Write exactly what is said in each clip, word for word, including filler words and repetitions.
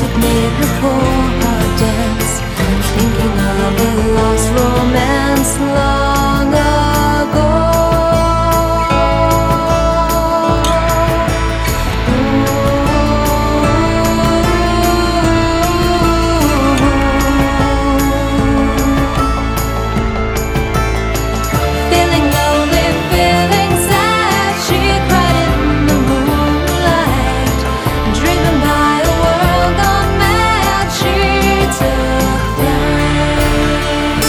Music made her poor heart dance, thinking of a lost romance long ago. Feeling lonely, feeling sad, she cried in the moonlight, driven by a world gone mad. She took flight.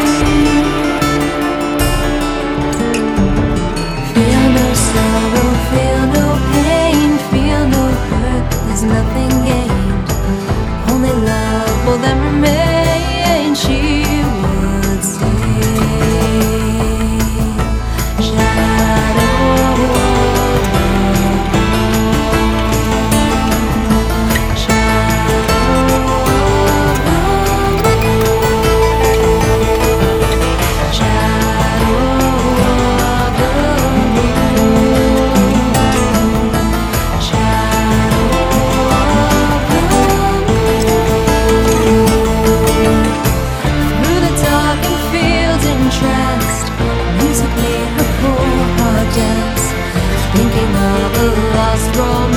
Feel no sorrow, feel no pain, feel no hurt, there's nothing gained, only love will then remain. She would say, shadow of love, shadow of love, shadow of the moon, shadow of the moon. Through the darkened fields entranced, music made her poor heart dance, thinking of a lost romance.